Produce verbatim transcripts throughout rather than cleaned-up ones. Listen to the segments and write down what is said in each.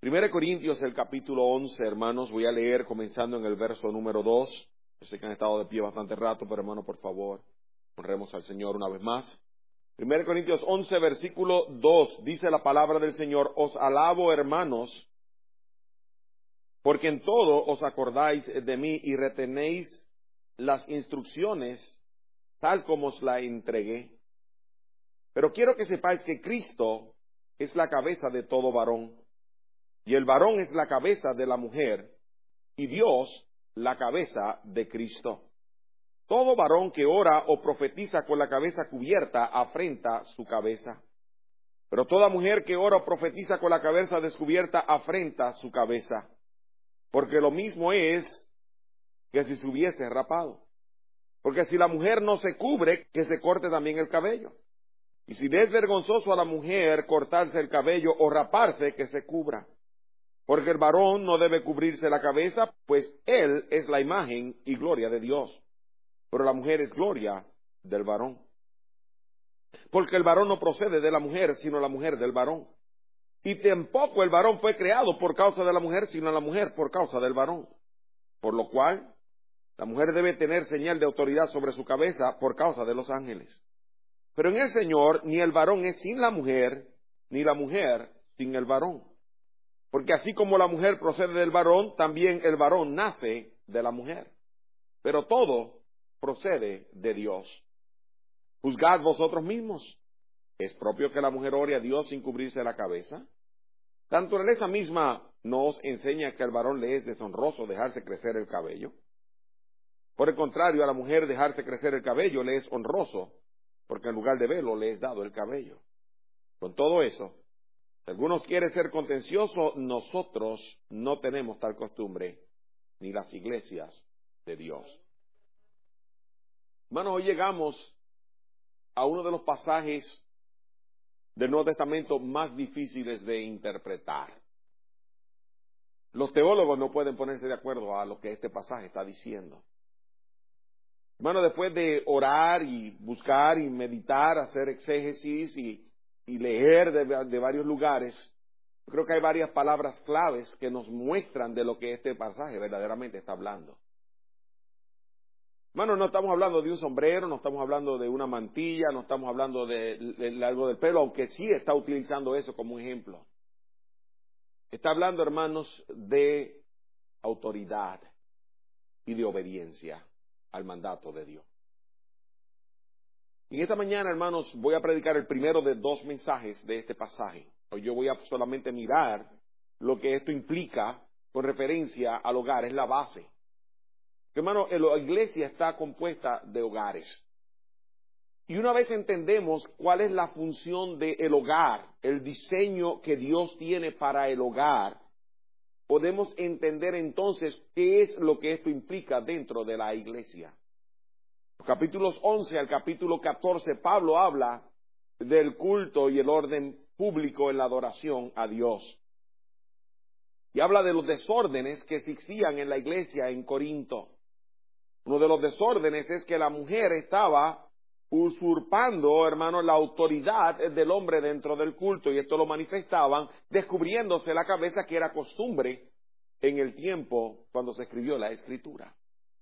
Primera de Corintios, el capítulo once, hermanos, voy a leer comenzando en el verso número dos. Yo sé que han estado de pie bastante rato, pero hermano, por favor, honremos al Señor una vez más. Primera de Corintios once, versículo dos, dice la palabra del Señor: Os alabo, hermanos, porque en todo os acordáis de mí y retenéis las instrucciones tal como os la entregué. Pero quiero que sepáis que Cristo es la cabeza de todo varón, y el varón es la cabeza de la mujer, y Dios la cabeza de Cristo. Todo varón que ora o profetiza con la cabeza cubierta afrenta su cabeza. Pero toda mujer que ora o profetiza con la cabeza descubierta afrenta su cabeza. Porque lo mismo es que si se hubiese rapado. Porque si la mujer no se cubre, que se corte también el cabello. Y si es vergonzoso a la mujer cortarse el cabello o raparse, que se cubra. Porque el varón no debe cubrirse la cabeza, pues él es la imagen y gloria de Dios. Pero la mujer es gloria del varón. Porque el varón no procede de la mujer, sino la mujer del varón. Y tampoco el varón fue creado por causa de la mujer, sino la mujer por causa del varón. Por lo cual, la mujer debe tener señal de autoridad sobre su cabeza por causa de los ángeles. Pero en el Señor, ni el varón es sin la mujer, ni la mujer sin el varón. Porque así como la mujer procede del varón, también el varón nace de la mujer. Pero todo procede de Dios. Juzgad vosotros mismos. ¿Es propio que la mujer ore a Dios sin cubrirse la cabeza? La naturaleza misma nos enseña que al varón le es deshonroso dejarse crecer el cabello. Por el contrario, a la mujer dejarse crecer el cabello le es honroso, porque en lugar de velo le es dado el cabello. Con todo eso, si algunos quieren ser contenciosos, nosotros no tenemos tal costumbre, ni las iglesias de Dios. Hermanos, hoy llegamos a uno de los pasajes del Nuevo Testamento más difíciles de interpretar. Los teólogos no pueden ponerse de acuerdo a lo que este pasaje está diciendo. Hermano, después de orar y buscar y meditar, hacer exégesis y, y leer de, de varios lugares, creo que hay varias palabras claves que nos muestran de lo que este pasaje verdaderamente está hablando. Hermano, no estamos hablando de un sombrero, no estamos hablando de una mantilla, no estamos hablando de, de, de algo del pelo, aunque sí está utilizando eso como ejemplo. Está hablando, hermanos, de autoridad y de obediencia al mandato de Dios. Y esta mañana, hermanos, voy a predicar el primero de dos mensajes de este pasaje. Hoy yo voy a solamente mirar lo que esto implica con referencia al hogar, es la base. Hermano, la iglesia está compuesta de hogares. Y una vez entendemos cuál es la función del hogar, el diseño que Dios tiene para el hogar, podemos entender entonces qué es lo que esto implica dentro de la iglesia. Los capítulos once al capítulo catorce, Pablo habla del culto y el orden público en la adoración a Dios. Y habla de los desórdenes que existían en la iglesia en Corinto. Uno de los desórdenes es que la mujer estaba usurpando, hermano, la autoridad del hombre dentro del culto, y esto lo manifestaban descubriéndose la cabeza, que era costumbre en el tiempo cuando se escribió la Escritura.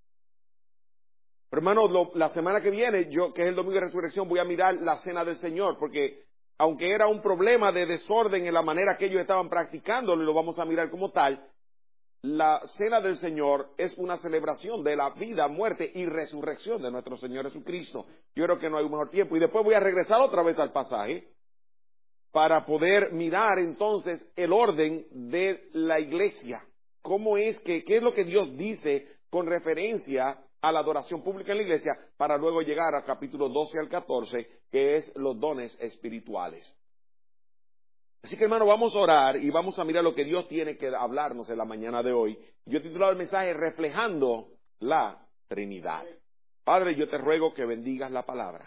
Pero, hermano, lo, la semana que viene, yo que es el domingo de resurrección, voy a mirar la cena del Señor, porque aunque era un problema de desorden en la manera que ellos estaban practicándolo, y lo vamos a mirar como tal, la cena del Señor es una celebración de la vida, muerte y resurrección de nuestro Señor Jesucristo. Yo creo que no hay un mejor tiempo. Y después voy a regresar otra vez al pasaje para poder mirar entonces el orden de la iglesia. ¿Cómo es que, qué es lo que Dios dice con referencia a la adoración pública en la iglesia? Para luego llegar al capítulo doce al catorce, que es los dones espirituales. Así que, hermano, vamos a orar y vamos a mirar lo que Dios tiene que hablarnos en la mañana de hoy. Yo he titulado el mensaje Reflejando la Trinidad. Padre, yo te ruego que bendigas la palabra.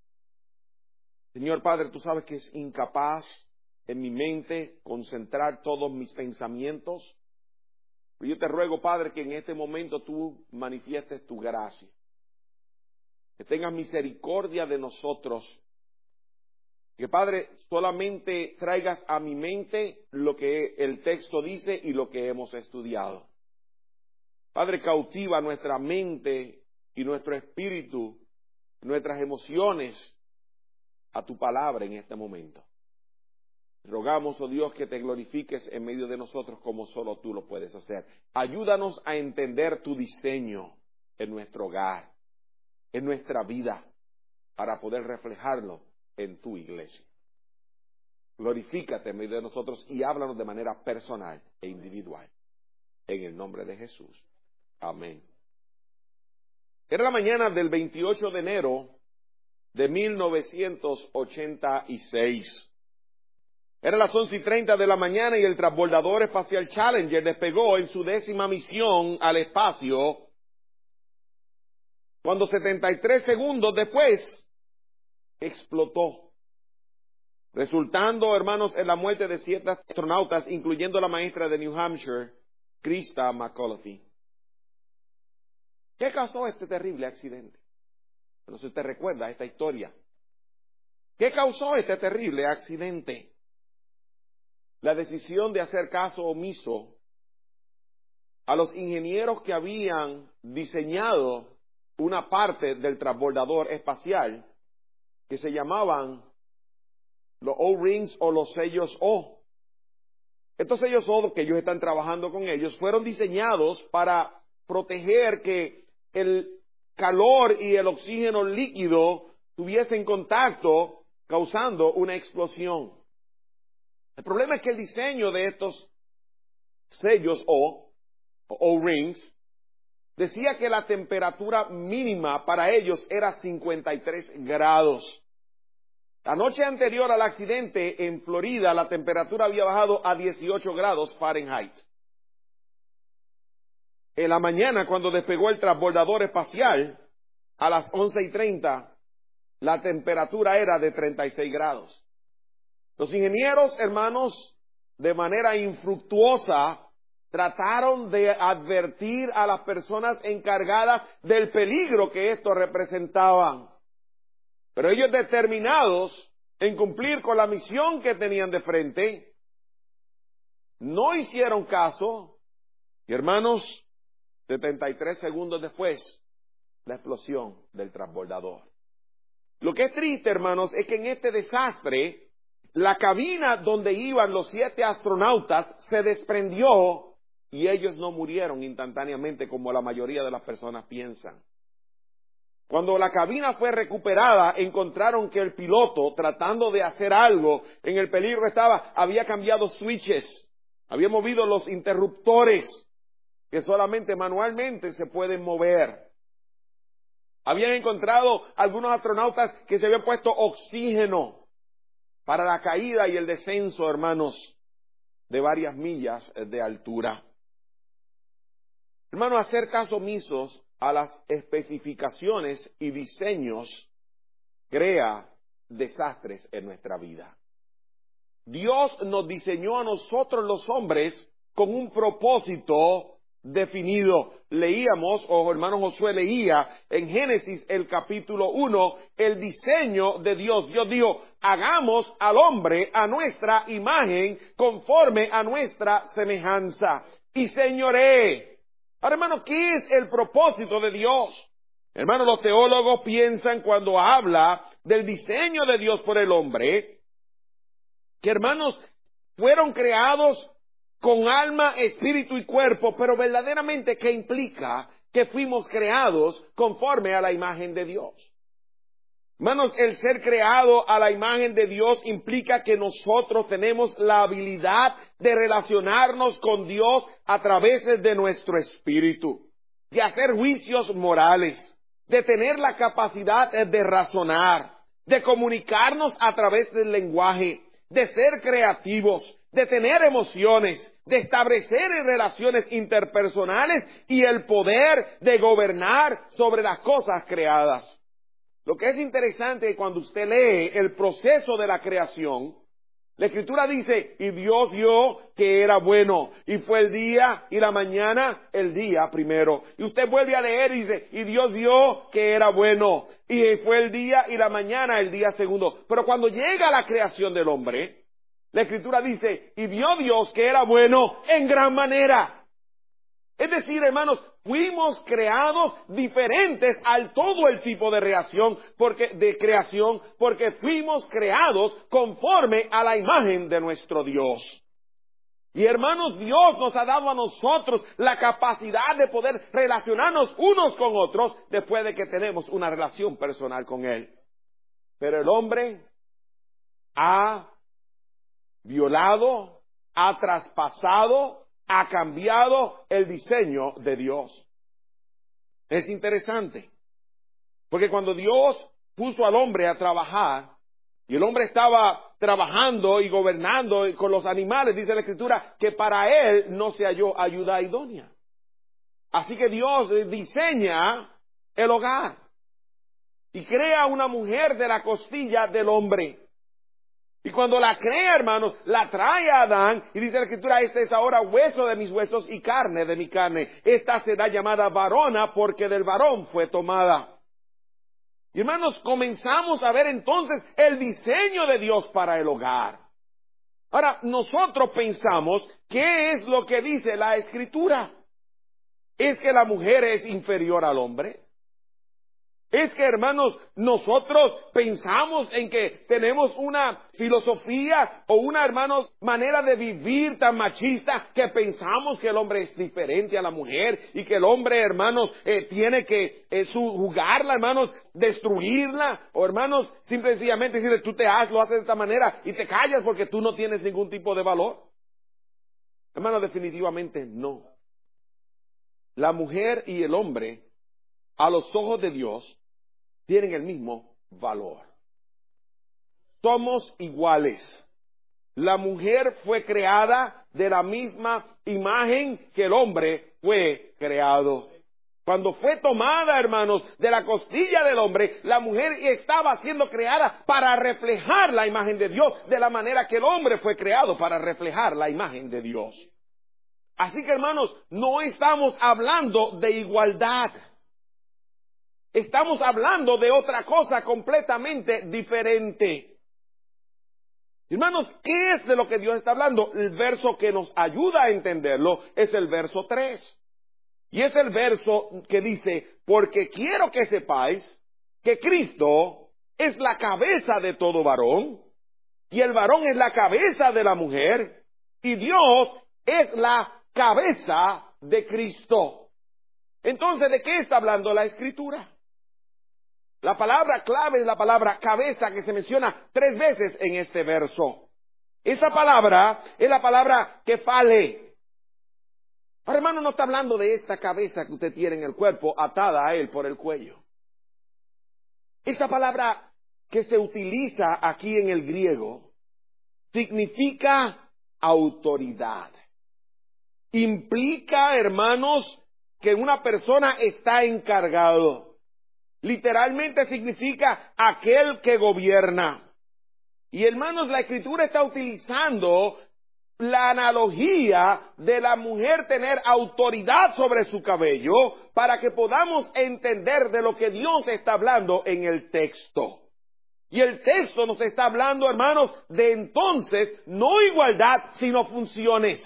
Señor Padre, tú sabes que es incapaz en mi mente concentrar todos mis pensamientos. Pero yo te ruego, Padre, que en este momento tú manifiestes tu gracia. Que tengas misericordia de nosotros. Que, Padre, solamente traigas a mi mente lo que el texto dice y lo que hemos estudiado. Padre, cautiva nuestra mente y nuestro espíritu, nuestras emociones a tu palabra en este momento. Rogamos, oh Dios, que te glorifiques en medio de nosotros como solo tú lo puedes hacer. Ayúdanos a entender tu diseño en nuestro hogar, en nuestra vida, para poder reflejarlo en tu iglesia. Glorifícate en medio de nosotros y háblanos de manera personal e individual. En el nombre de Jesús. Amén. Era la mañana del veintiocho de enero de mil novecientos ochenta y seis. Era las once y treinta de la mañana y el transbordador espacial Challenger despegó en su décima misión al espacio, cuando setenta y tres segundos después explotó, resultando, hermanos, en la muerte de siete astronautas, incluyendo la maestra de New Hampshire, Krista McAuliffe. ¿Qué causó este terrible accidente? No sé si usted recuerda esta historia. ¿Qué causó este terrible accidente? La decisión de hacer caso omiso a los ingenieros que habían diseñado una parte del transbordador espacial que se llamaban los O-rings o los sellos O. Estos sellos O que ellos están trabajando con ellos fueron diseñados para proteger que el calor y el oxígeno líquido tuviesen contacto, causando una explosión. El problema es que el diseño de estos sellos O, O-rings, decía que la temperatura mínima para ellos era cincuenta y tres grados. La noche anterior al accidente en Florida, la temperatura había bajado a dieciocho grados Fahrenheit. En la mañana, cuando despegó el transbordador espacial, a las once y treinta, la temperatura era de treinta y seis grados. Los ingenieros, hermanos, de manera infructuosa, trataron de advertir a las personas encargadas del peligro que esto representaban. Pero ellos, determinados en cumplir con la misión que tenían de frente, no hicieron caso. Y, hermanos, setenta y tres segundos después, la explosión del transbordador. Lo que es triste, hermanos, es que en este desastre, la cabina donde iban los siete astronautas se desprendió y ellos no murieron instantáneamente como la mayoría de las personas piensan. Cuando la cabina fue recuperada, encontraron que el piloto, tratando de hacer algo en el peligro estaba, había cambiado switches, había movido los interruptores que solamente manualmente se pueden mover. Habían encontrado algunos astronautas que se habían puesto oxígeno para la caída y el descenso, hermanos, de varias millas de altura. Hermanos, hacer caso omisos a las especificaciones y diseños crea desastres en nuestra vida. Dios nos diseñó a nosotros los hombres con un propósito definido. Leíamos, o hermano Josué leía en Génesis el capítulo uno, el diseño de Dios. Dios dijo, hagamos al hombre a nuestra imagen, conforme a nuestra semejanza. Y señoré. Ahora, hermano, ¿qué es el propósito de Dios? Hermano, los teólogos piensan cuando habla del diseño de Dios por el hombre, que, hermanos, fueron creados con alma, espíritu y cuerpo, pero verdaderamente, ¿qué implica? Que fuimos creados conforme a la imagen de Dios. Hermanos, el ser creado a la imagen de Dios implica que nosotros tenemos la habilidad de relacionarnos con Dios a través de nuestro espíritu, de hacer juicios morales, de tener la capacidad de razonar, de comunicarnos a través del lenguaje, de ser creativos, de tener emociones, de establecer relaciones interpersonales y el poder de gobernar sobre las cosas creadas. Lo que es interesante es que cuando usted lee el proceso de la creación, La Escritura dice, y Dios vio que era bueno, y fue el día y la mañana el día primero. Y usted vuelve a leer y dice, y Dios vio que era bueno, y fue el día y la mañana el día segundo. Pero cuando llega la creación del hombre, la Escritura dice, y vio Dios que era bueno en gran manera. Es decir, hermanos, fuimos creados diferentes al todo el tipo de reacción, porque, de creación, porque fuimos creados conforme a la imagen de nuestro Dios. Y hermanos, Dios nos ha dado a nosotros la capacidad de poder relacionarnos unos con otros después de que tenemos una relación personal con Él. Pero el hombre ha violado, ha traspasado, ha cambiado el diseño de Dios. Es interesante, porque cuando Dios puso al hombre a trabajar, y el hombre estaba trabajando y gobernando con los animales, dice la Escritura, que para él no se halló ayuda idónea. Así que Dios diseña el hogar y crea una mujer de la costilla del hombre. Y cuando la crea, hermanos, la trae a Adán y dice la Escritura, este es ahora hueso de mis huesos y carne de mi carne. Esta será llamada varona porque del varón fue tomada. Y hermanos, comenzamos a ver entonces el diseño de Dios para el hogar. Ahora, nosotros pensamos, ¿qué es lo que dice la Escritura? ¿Es que la mujer es inferior al hombre? Es que, hermanos, nosotros pensamos en que tenemos una filosofía o una, hermanos, manera de vivir tan machista que pensamos que el hombre es diferente a la mujer y que el hombre, hermanos, eh, tiene que eh, jugarla, hermanos, destruirla, o hermanos, simple y sencillamente decirle, tú te haces, lo haces de esta manera y te callas porque tú no tienes ningún tipo de valor. Hermanos, definitivamente no. La mujer y el hombre, a los ojos de Dios, tienen el mismo valor. Somos iguales. La mujer fue creada de la misma imagen que el hombre fue creado. Cuando fue tomada, hermanos, de la costilla del hombre, la mujer estaba siendo creada para reflejar la imagen de Dios, de la manera que el hombre fue creado para reflejar la imagen de Dios. Así que, hermanos, no estamos hablando de igualdad. Estamos hablando de otra cosa completamente diferente. Hermanos, ¿qué es de lo que Dios está hablando? El verso que nos ayuda a entenderlo es el verso tres. Y es el verso que dice, porque quiero que sepáis que Cristo es la cabeza de todo varón, y el varón es la cabeza de la mujer, y Dios es la cabeza de Cristo. Entonces, ¿de qué está hablando la Escritura? La palabra clave es la palabra cabeza que se menciona tres veces en este verso. Esa palabra es la palabra kefale. Ahora, hermano, no está hablando de esta cabeza que usted tiene en el cuerpo atada a él por el cuello. Esa palabra que se utiliza aquí en el griego significa autoridad. Implica, hermanos, que una persona está encargado. Literalmente significa aquel que gobierna. Y hermanos, la Escritura está utilizando la analogía de la mujer tener autoridad sobre su cabello para que podamos entender de lo que Dios está hablando en el texto. Y el texto nos está hablando, hermanos, de entonces no igualdad, sino funciones.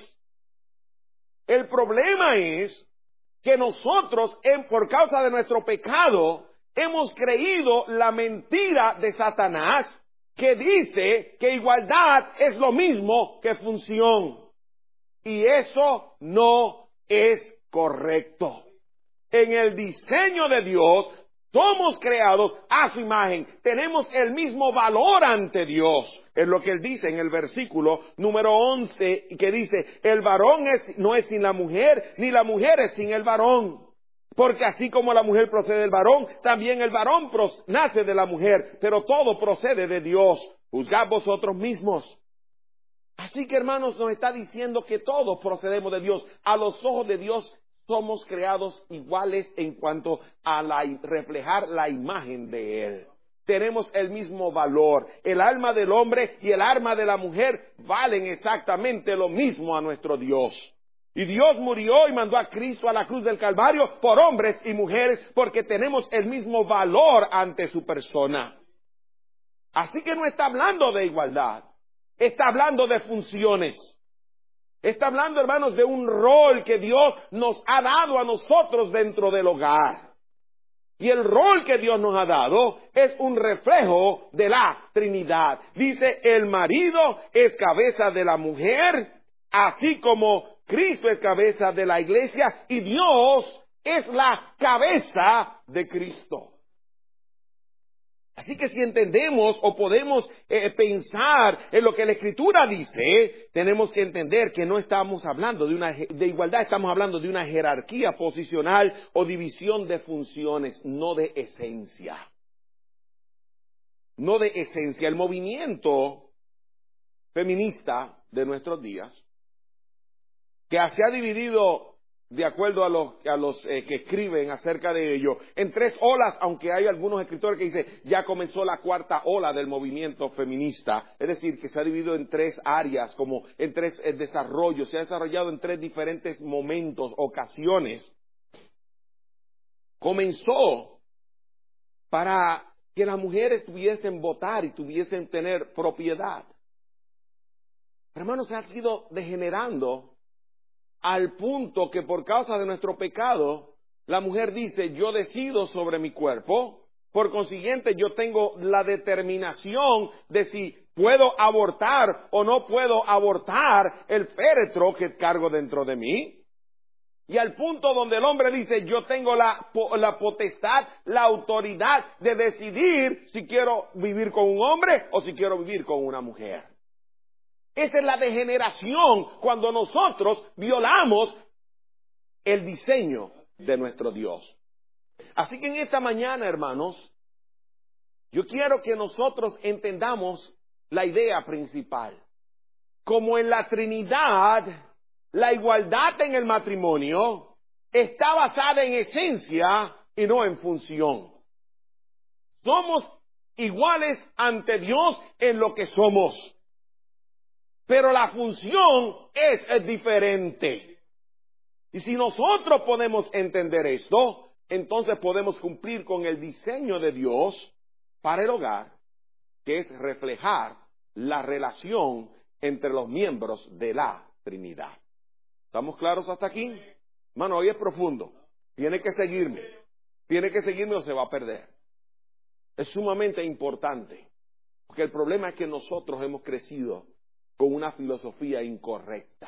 El problema es que nosotros, en, por causa de nuestro pecado, hemos creído la mentira de Satanás que dice que igualdad es lo mismo que función. Y eso no es correcto. En el diseño de Dios, somos creados a su imagen. Tenemos el mismo valor ante Dios. Es lo que él dice en el versículo número once, que dice, el varón es, no es sin la mujer, ni la mujer es sin el varón. Porque así como la mujer procede del varón, también el varón nace de la mujer, pero todo procede de Dios. Juzgad vosotros mismos. Así que, hermanos, nos está diciendo que todos procedemos de Dios. A los ojos de Dios somos creados iguales en cuanto a la, reflejar la imagen de Él. tenemos el mismo valor. El alma del hombre y el alma de la mujer valen exactamente lo mismo a nuestro Dios. Y Dios murió y mandó a Cristo a la cruz del Calvario por hombres y mujeres porque tenemos el mismo valor ante su persona. Así que no está hablando de igualdad, está hablando de funciones. Está hablando, hermanos, de un rol que Dios nos ha dado a nosotros dentro del hogar. Y el rol que Dios nos ha dado es un reflejo de la Trinidad. Dice, el marido es cabeza de la mujer, así como Cristo es cabeza de la iglesia y Dios es la cabeza de Cristo. Así que si entendemos o podemos eh, pensar en lo que la Escritura dice, tenemos que entender que no estamos hablando de una de igualdad, estamos hablando de una jerarquía posicional o división de funciones, no de esencia. No de esencia. El movimiento feminista de nuestros días, que se ha dividido de acuerdo a los, a los eh, que escriben acerca de ello, en tres olas, aunque hay algunos escritores que dicen ya comenzó la cuarta ola del movimiento feminista, es decir, que se ha dividido en tres áreas, como en tres eh, desarrollos, se ha desarrollado en tres diferentes momentos, ocasiones. Comenzó para que las mujeres tuviesen votar y tuviesen tener propiedad. Hermanos, se ha sido degenerando al punto que por causa de nuestro pecado, la mujer dice, yo decido sobre mi cuerpo, por consiguiente yo tengo la determinación de si puedo abortar o no puedo abortar el féretro que cargo dentro de mí. Y al punto donde el hombre dice, yo tengo la, la potestad, la autoridad de decidir si quiero vivir con un hombre o si quiero vivir con una mujer. Esa es la degeneración cuando nosotros violamos el diseño de nuestro Dios. Así que en esta mañana, hermanos, yo quiero que nosotros entendamos la idea principal. Como en la Trinidad, la igualdad en el matrimonio está basada en esencia y no en función. Somos iguales ante Dios en lo que somos. Pero la función es, es diferente. Y si nosotros podemos entender esto, entonces podemos cumplir con el diseño de Dios para el hogar, que es reflejar la relación entre los miembros de la Trinidad. ¿Estamos claros hasta aquí? Hermano, hoy es profundo. Tiene que seguirme. Tiene que seguirme o se va a perder. Es sumamente importante. Porque el problema es que nosotros hemos crecido con una filosofía incorrecta.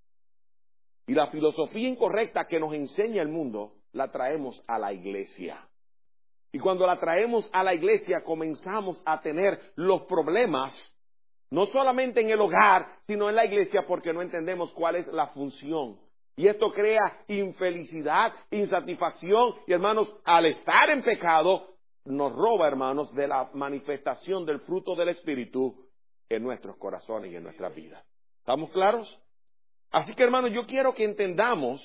Y la filosofía incorrecta que nos enseña el mundo, la traemos a la iglesia. Y cuando la traemos a la iglesia, comenzamos a tener los problemas, no solamente en el hogar, sino en la iglesia, porque no entendemos cuál es la función. Y esto crea infelicidad, insatisfacción, y hermanos, al estar en pecado, nos roba, hermanos, de la manifestación del fruto del Espíritu en nuestros corazones y en nuestras vidas. ¿Estamos claros? Así que, hermanos, yo quiero que entendamos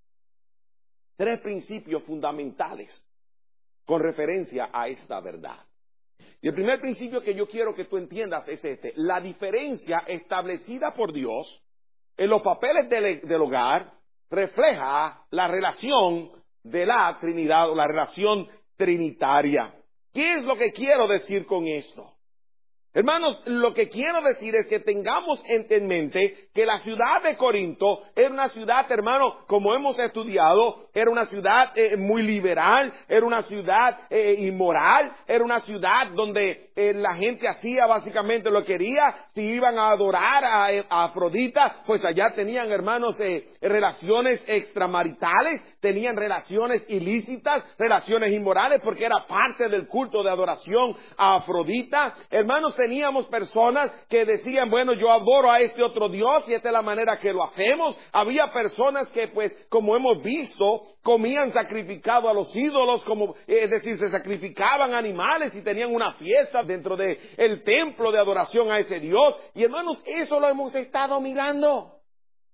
tres principios fundamentales con referencia a esta verdad. Y el primer principio que yo quiero que tú entiendas es este: la diferencia establecida por Dios en los papeles del, del hogar refleja la relación de la Trinidad o la relación trinitaria. ¿Qué es lo que quiero decir con esto? Hermanos, lo que quiero decir es que tengamos en mente que la ciudad de Corinto era una ciudad, hermano, como hemos estudiado, era una ciudad eh, muy liberal, era una ciudad eh, inmoral, era una ciudad donde eh, la gente hacía básicamente lo que quería. Si iban a adorar a, a Afrodita, pues allá tenían, hermanos, eh, relaciones extramaritales, tenían relaciones ilícitas, relaciones inmorales, porque era parte del culto de adoración a Afrodita. Hermanos, teníamos personas que decían, bueno, yo adoro a este otro Dios y esta es la manera que lo hacemos. Había personas que, pues, como hemos visto, comían sacrificado a los ídolos, como, es decir, se sacrificaban animales y tenían una fiesta dentro de el templo de adoración a ese Dios. Y hermanos, eso lo hemos estado mirando.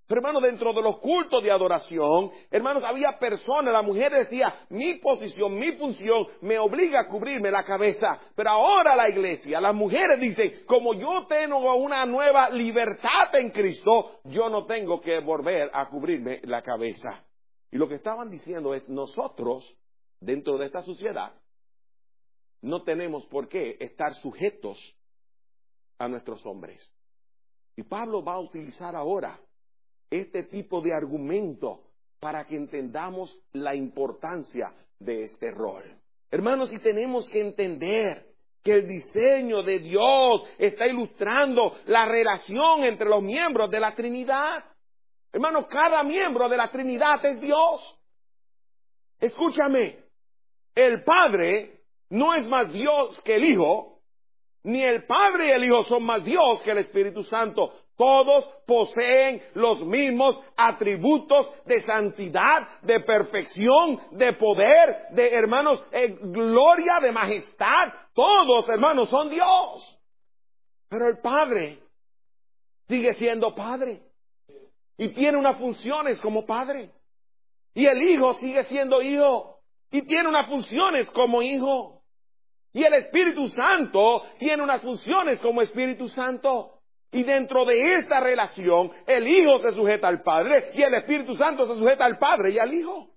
Pero hermanos, dentro de los cultos de adoración, hermanos, había personas, la mujer decía, mi posición, mi función me obliga a cubrirme la cabeza. Pero ahora la iglesia, las mujeres dicen, como yo tengo una nueva libertad en Cristo, yo no tengo que volver a cubrirme la cabeza. Y lo que estaban diciendo es, nosotros, dentro de esta sociedad, no tenemos por qué estar sujetos a nuestros hombres. Y Pablo va a utilizar ahora este tipo de argumento para que entendamos la importancia de este rol. Hermanos, y tenemos que entender que el diseño de Dios está ilustrando la relación entre los miembros de la Trinidad. Hermanos, cada miembro de la Trinidad es Dios. Escúchame, el Padre no es más Dios que el Hijo, ni el Padre y el Hijo son más Dios que el Espíritu Santo. Todos poseen los mismos atributos de santidad, de perfección, de poder, de, hermanos, eh, gloria, de majestad. Todos, hermanos, son Dios. Pero el Padre sigue siendo Padre y tiene unas funciones como Padre. Y el Hijo sigue siendo Hijo y tiene unas funciones como Hijo. Y el Espíritu Santo tiene unas funciones como Espíritu Santo. Y dentro de esta relación, el Hijo se sujeta al Padre y el Espíritu Santo se sujeta al Padre y al Hijo.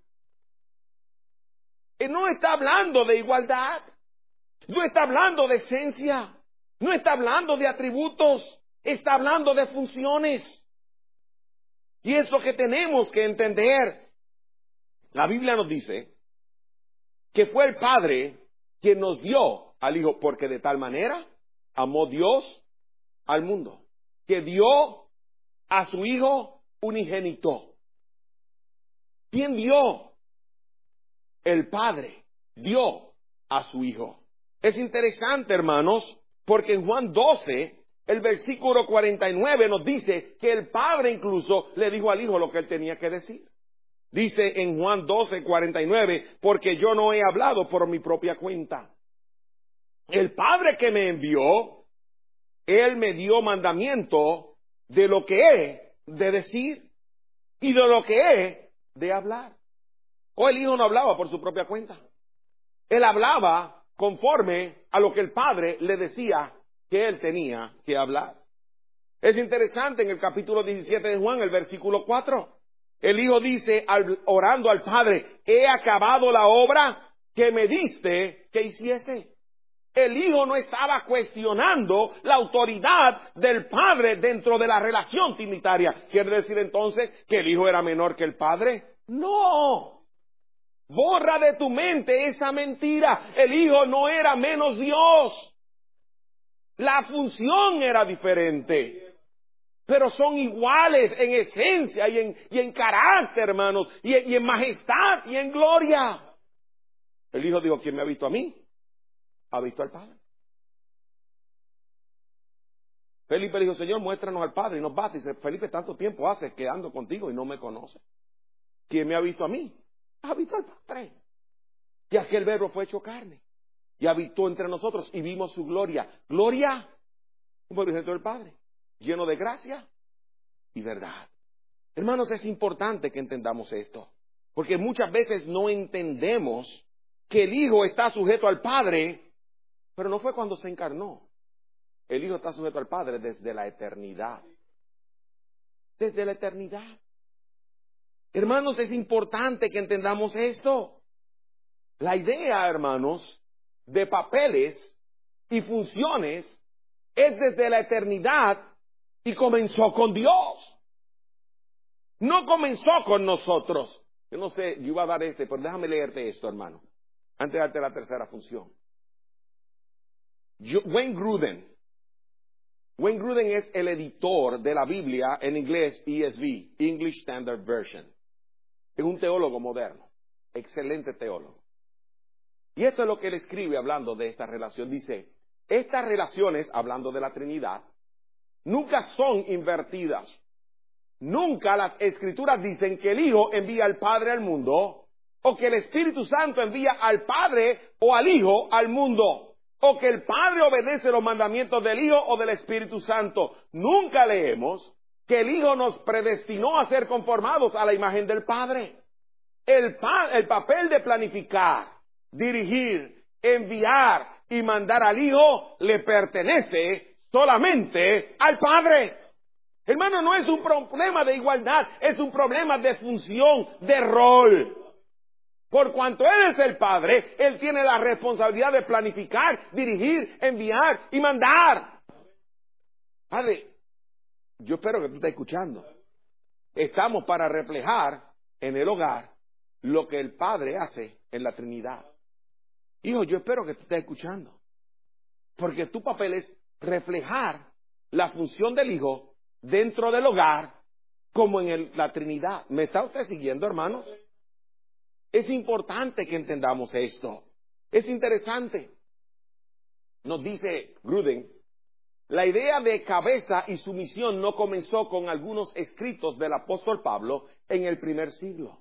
Él no está hablando de igualdad, no está hablando de esencia, no está hablando de atributos, está hablando de funciones. Y es lo que tenemos que entender. La Biblia nos dice que fue el Padre quien nos dio al Hijo, porque de tal manera amó Dios al mundo, que dio a su Hijo unigénito. ¿Quién dio? El Padre dio a su Hijo. Es interesante, hermanos, porque en Juan doce, el versículo cuarenta y nueve nos dice que el Padre incluso le dijo al Hijo lo que él tenía que decir. Dice en Juan doce, cuarenta y nueve, porque yo no he hablado por mi propia cuenta. El Padre que me envió, Él me dio mandamiento de lo que he de decir y de lo que he de hablar. O el Hijo no hablaba por su propia cuenta. Él hablaba conforme a lo que el Padre le decía que él tenía que hablar. Es interesante en el capítulo diecisiete de Juan, el versículo cuatro. El Hijo dice, al, orando al Padre, he acabado la obra que me diste que hiciese. El Hijo no estaba cuestionando la autoridad del Padre dentro de la relación trinitaria. ¿Quiere decir entonces que el Hijo era menor que el Padre? No. Borra de tu mente esa mentira. El Hijo no era menos Dios. La función era diferente. Pero son iguales en esencia y en, y en carácter, hermanos, y en, y en majestad y en gloria. El Hijo dijo, ¿quién me ha visto a mí? ¿Ha visto al Padre? Felipe le dijo, Señor, muéstranos al Padre. Y nos basta. Y dice, Felipe, tanto tiempo hace que ando contigo y no me conoce. ¿Quién me ha visto a mí? Ha visto al Padre. Y aquel verbo fue hecho carne. Y habitó entre nosotros y vimos su gloria. Gloria, como el del Padre, lleno de gracia y verdad. Hermanos, es importante que entendamos esto. Porque muchas veces no entendemos que el Hijo está sujeto al Padre. Pero no fue cuando se encarnó. El Hijo está sujeto al Padre desde la eternidad. Desde la eternidad. Hermanos, es importante que entendamos esto. La idea, hermanos, de papeles y funciones es desde la eternidad y comenzó con Dios. No comenzó con nosotros. Yo no sé, yo iba a dar este, pero déjame leerte esto, hermano, antes de darte la tercera función. Yo, Wayne Grudem. Wayne Grudem es el editor de la Biblia en inglés E S V, English Standard Version. Es un teólogo moderno, excelente teólogo. Y esto es lo que él escribe hablando de esta relación. Dice, estas relaciones, hablando de la Trinidad, nunca son invertidas. Nunca las Escrituras dicen que el Hijo envía al Padre al mundo, o que el Espíritu Santo envía al Padre o al Hijo al mundo. O que el Padre obedece los mandamientos del Hijo o del Espíritu Santo. Nunca leemos que el Hijo nos predestinó a ser conformados a la imagen del Padre. El, pa- el papel de planificar, dirigir, enviar y mandar al Hijo le pertenece solamente al Padre. Hermano, no es un problema de igualdad, es un problema de función, de rol. Por cuanto Él es el Padre, Él tiene la responsabilidad de planificar, dirigir, enviar y mandar. Padre, yo espero que tú estés escuchando. Estamos para reflejar en el hogar lo que el Padre hace en la Trinidad. Hijo, yo espero que tú estés escuchando. Porque tu papel es reflejar la función del Hijo dentro del hogar como en el- la Trinidad. ¿Me está usted siguiendo, hermanos? Es importante que entendamos esto. Es interesante. Nos dice Gruden, la idea de cabeza y sumisión no comenzó con algunos escritos del apóstol Pablo en el primer siglo.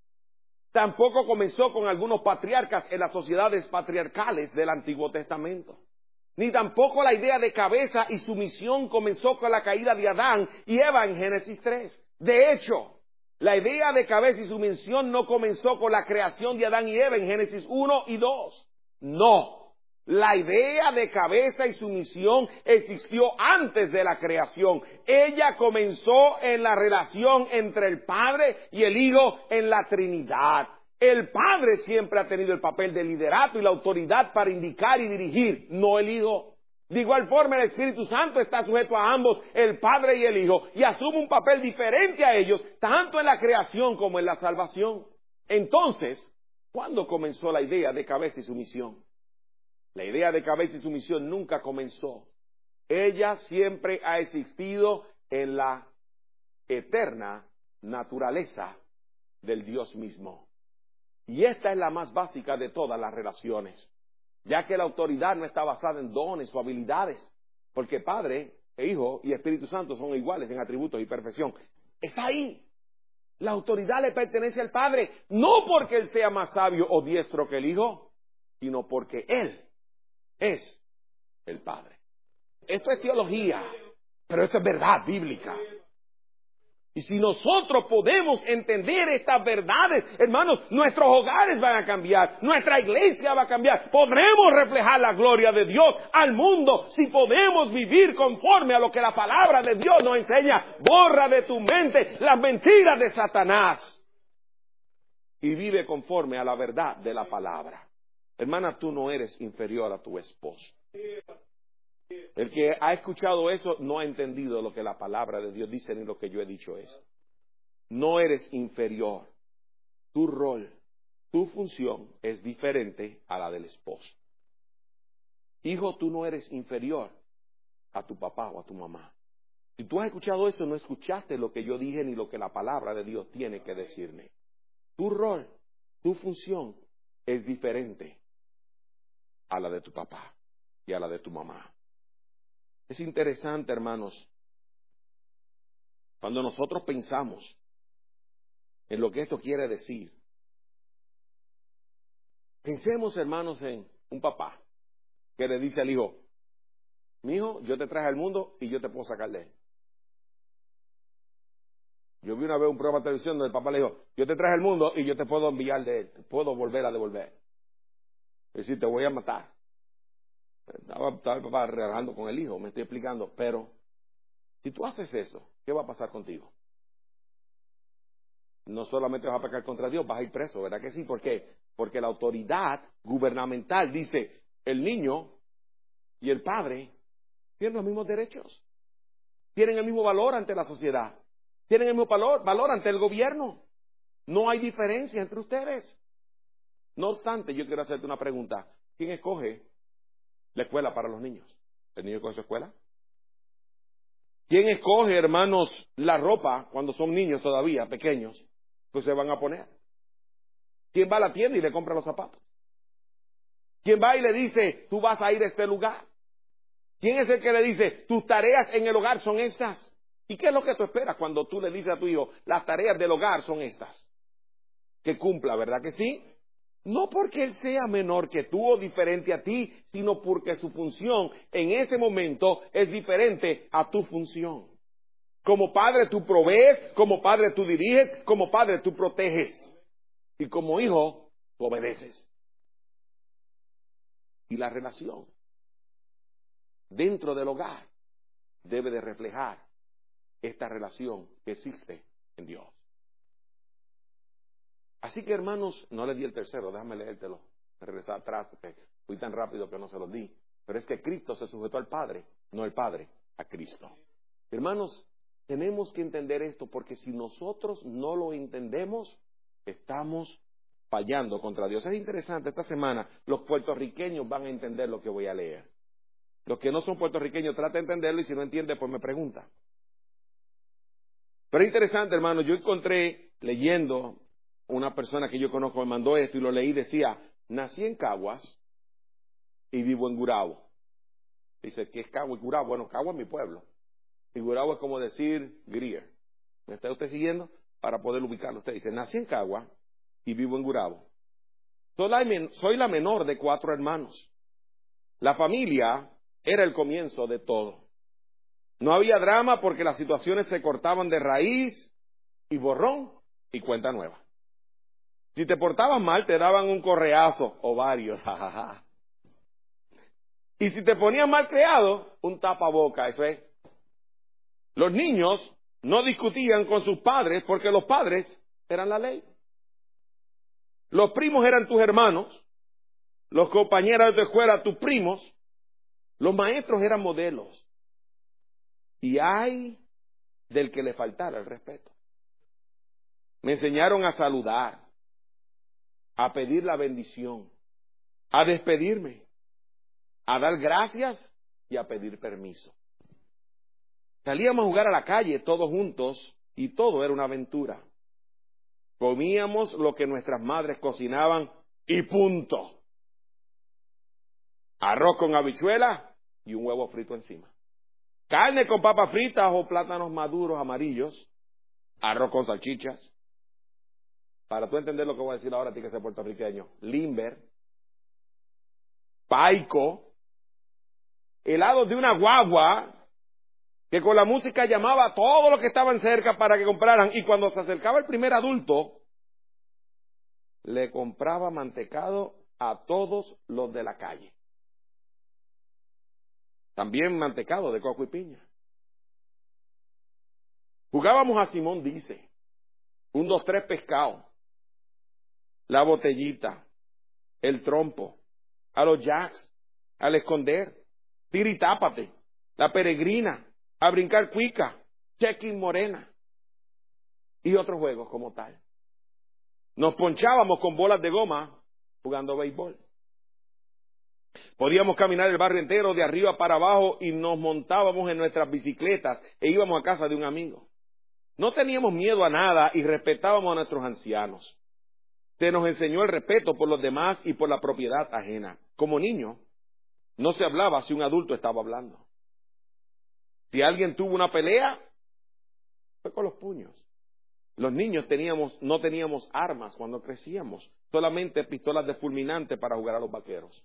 Tampoco comenzó con algunos patriarcas en las sociedades patriarcales del Antiguo Testamento. Ni tampoco la idea de cabeza y sumisión comenzó con la caída de Adán y Eva en Génesis tres. De hecho, la idea de cabeza y sumisión no comenzó con la creación de Adán y Eva en Génesis uno y dos. No. La idea de cabeza y sumisión existió antes de la creación. Ella comenzó en la relación entre el Padre y el Hijo en la Trinidad. El Padre siempre ha tenido el papel de liderato y la autoridad para indicar y dirigir, no el Hijo. De igual forma, el Espíritu Santo está sujeto a ambos, el Padre y el Hijo, y asume un papel diferente a ellos, tanto en la creación como en la salvación. Entonces, ¿cuándo comenzó la idea de cabeza y sumisión? La idea de cabeza y sumisión nunca comenzó. Ella siempre ha existido en la eterna naturaleza del Dios mismo. Y esta es la más básica de todas las relaciones, ya que la autoridad no está basada en dones o habilidades, porque Padre, e Hijo y Espíritu Santo son iguales en atributos y perfección. Está ahí. La autoridad le pertenece al Padre, no porque Él sea más sabio o diestro que el Hijo, sino porque Él es el Padre. Esto es teología, pero esto es verdad bíblica. Y si nosotros podemos entender estas verdades, hermanos, nuestros hogares van a cambiar, nuestra iglesia va a cambiar. Podremos reflejar la gloria de Dios al mundo si podemos vivir conforme a lo que la palabra de Dios nos enseña. Borra de tu mente las mentiras de Satanás y vive conforme a la verdad de la palabra. Hermana, tú no eres inferior a tu esposo. El que ha escuchado eso no ha entendido lo que la palabra de Dios dice ni lo que yo he dicho es. No eres inferior. Tu rol, tu función es diferente a la del esposo. Hijo, tú no eres inferior a tu papá o a tu mamá. Si tú has escuchado eso, no escuchaste lo que yo dije ni lo que la palabra de Dios tiene que decirme. Tu rol, tu función es diferente a la de tu papá y a la de tu mamá. Es interesante, hermanos, cuando nosotros pensamos en lo que esto quiere decir. Pensemos, hermanos, en un papá que le dice al hijo, mi hijo, yo te traje al mundo y yo te puedo sacar de él. Yo vi una vez un programa de televisión donde el papá le dijo, yo te traje al mundo y yo te puedo enviar de él, te puedo volver a devolver. Es decir, te voy a matar. Estaba, estaba el papá relajando con el hijo, me estoy explicando, pero si tú haces eso, ¿qué va a pasar contigo? No solamente vas a pecar contra Dios, vas a ir preso, ¿verdad que sí? ¿Por qué? Porque la autoridad gubernamental dice, el niño y el padre tienen los mismos derechos, tienen el mismo valor ante la sociedad, tienen el mismo valor, valor ante el gobierno. No hay diferencia entre ustedes. No obstante, yo quiero hacerte una pregunta. ¿Quién escoge la escuela para los niños? ¿El niño escoge su escuela? ¿Quién escoge, hermanos, la ropa cuando son niños todavía, pequeños, pues se van a poner? ¿Quién va a la tienda y le compra los zapatos? ¿Quién va y le dice, tú vas a ir a este lugar? ¿Quién es el que le dice, tus tareas en el hogar son estas? ¿Y qué es lo que tú esperas cuando tú le dices a tu hijo, las tareas del hogar son estas? Que cumpla, ¿verdad que sí? No porque él sea menor que tú o diferente a ti, sino porque su función en ese momento es diferente a tu función. Como padre tú provees, como padre tú diriges, como padre tú proteges. Y como hijo tú obedeces. Y la relación dentro del hogar debe de reflejar esta relación que existe en Dios. Así que, hermanos, no le di el tercero, déjame leértelo. Regresar atrás, porque fui tan rápido que no se los di. Pero es que Cristo se sujetó al Padre, no el Padre a Cristo. Hermanos, tenemos que entender esto, porque si nosotros no lo entendemos, estamos fallando contra Dios. Es interesante, esta semana los puertorriqueños van a entender lo que voy a leer. Los que no son puertorriqueños trata de entenderlo, y si no entiende, pues me pregunta. Pero es interesante, hermano, yo encontré, leyendo, una persona que yo conozco me mandó esto y lo leí, decía, nací en Caguas y vivo en Gurabo. Dice, ¿qué es Caguas y Gurabo? Bueno, Caguas es mi pueblo. Y Gurabo es como decir Greer. ¿Me está usted siguiendo? Para poder ubicarlo. Usted dice, nací en Caguas y vivo en Gurabo. Soy la, soy la menor de cuatro hermanos. La familia era el comienzo de todo. No había drama porque las situaciones se cortaban de raíz y borrón y cuenta nueva. Si te portabas mal, te daban un correazo o varios. Y si te ponías mal creado, un tapaboca. Eso es. Los niños no discutían con sus padres porque los padres eran la ley. Los primos eran tus hermanos. Los compañeros de tu escuela, tus primos. Los maestros eran modelos. Y hay del que le faltara el respeto. Me enseñaron a saludar, a pedir la bendición, a despedirme, a dar gracias y a pedir permiso. Salíamos a jugar a la calle todos juntos y todo era una aventura. Comíamos lo que nuestras madres cocinaban y punto. Arroz con habichuela y un huevo frito encima. Carne con papas fritas o plátanos maduros amarillos. Arroz con salchichas. Para tú entender lo que voy a decir ahora, tienes que ser puertorriqueño. Limber. Paico. Helado de una guagua que con la música llamaba a todos los que estaban cerca para que compraran. Y cuando se acercaba el primer adulto, le compraba mantecado a todos los de la calle. También mantecado de coco y piña. Jugábamos a Simón dice, un, dos, tres pescado, la botellita, el trompo, a los jacks, al esconder, tiritápate, la peregrina, a brincar cuica, check-in morena y otros juegos como tal. Nos ponchábamos con bolas de goma jugando béisbol. Podíamos caminar el barrio entero de arriba para abajo y nos montábamos en nuestras bicicletas e íbamos a casa de un amigo. No teníamos miedo a nada y respetábamos a nuestros ancianos. Se nos enseñó el respeto por los demás y por la propiedad ajena. Como niño, no se hablaba si un adulto estaba hablando. Si alguien tuvo una pelea, fue con los puños. Los niños teníamos, no teníamos armas cuando crecíamos, solamente pistolas de fulminante para jugar a los vaqueros.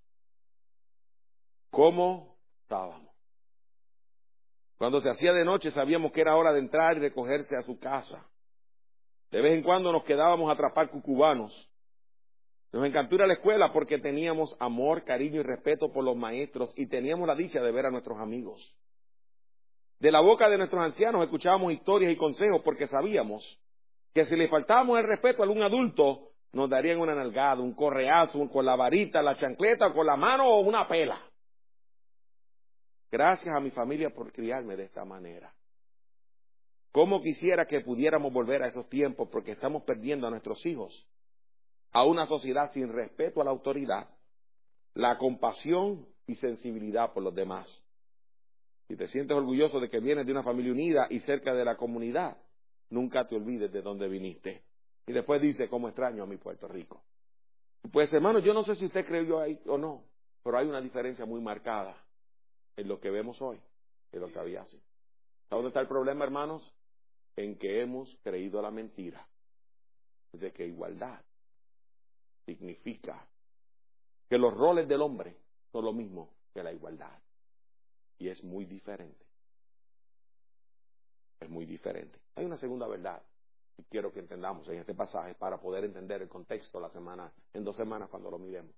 ¿Cómo estábamos? Cuando se hacía de noche sabíamos que era hora de entrar y recogerse a su casa. De vez en cuando nos quedábamos a atrapar cucubanos. Nos encantó ir a la escuela porque teníamos amor, cariño y respeto por los maestros y teníamos la dicha de ver a nuestros amigos. De la boca de nuestros ancianos escuchábamos historias y consejos porque sabíamos que si le faltábamos el respeto a algún adulto, nos darían una nalgada, un correazo, con la varita, la chancleta, con la mano o una pela. Gracias a mi familia por criarme de esta manera. Cómo quisiera que pudiéramos volver a esos tiempos porque estamos perdiendo a nuestros hijos a una sociedad sin respeto a la autoridad, la compasión y sensibilidad por los demás. Si te sientes orgulloso de que vienes de una familia unida y cerca de la comunidad, nunca te olvides de dónde viniste. Y después dice, cómo extraño a mi Puerto Rico. Pues hermano, yo no sé si usted creyó ahí o no, pero hay una diferencia muy marcada en lo que vemos hoy y lo que había así. ¿Dónde está el problema, hermanos? En que hemos creído la mentira de que igualdad significa que los roles del hombre son lo mismo que la igualdad. Y es muy diferente. es muy diferente. Hay una segunda verdad que quiero que entendamos en este pasaje para poder entender el contexto la semana, en dos semanas cuando lo miremos.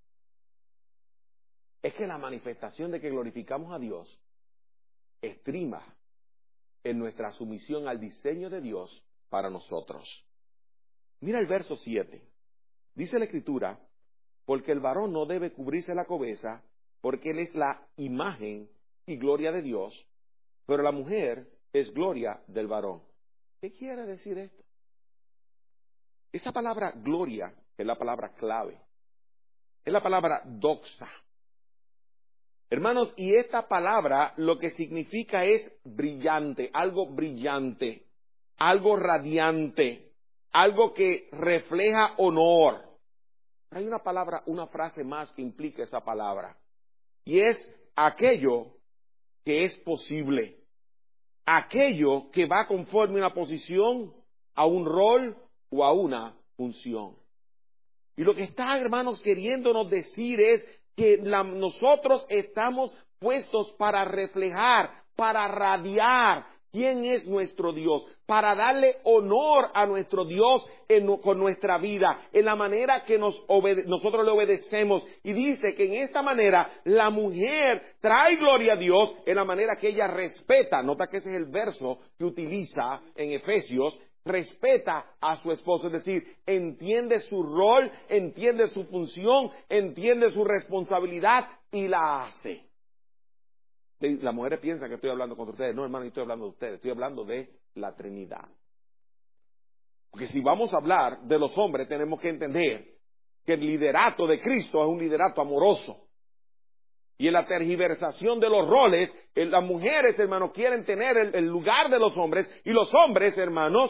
Es que la manifestación de que glorificamos a Dios estrima en nuestra sumisión al diseño de Dios para nosotros. Mira el verso siete. Dice la Escritura, porque el varón no debe cubrirse la cabeza, porque él es la imagen y gloria de Dios, pero la mujer es gloria del varón. ¿Qué quiere decir esto? Esa palabra gloria es la palabra clave. Es la palabra doxa. Hermanos, y esta palabra lo que significa es brillante, algo brillante, algo radiante, algo que refleja honor. Hay una palabra, una frase más que implica esa palabra, y es aquello que es posible, aquello que va conforme a una posición, a un rol o a una función. Y lo que está, hermanos, queriéndonos decir es que la, nosotros estamos puestos para reflejar, para radiar quién es nuestro Dios, para darle honor a nuestro Dios en, con nuestra vida, en la manera que nos obede, nosotros le obedecemos. Y dice que en esta manera la mujer trae gloria a Dios en la manera que ella respeta. Nota que ese es el verso que utiliza en Efesios. Respeta a su esposo, es decir, entiende su rol, entiende su función, entiende su responsabilidad y la hace. Las mujeres piensan que estoy hablando contra ustedes. No, hermano, estoy hablando de ustedes, estoy hablando de la Trinidad. Porque si vamos a hablar de los hombres, tenemos que entender que el liderato de Cristo es un liderato amoroso. Y en la tergiversación de los roles, las mujeres, hermanos, quieren tener el, el lugar de los hombres, y los hombres, hermanos,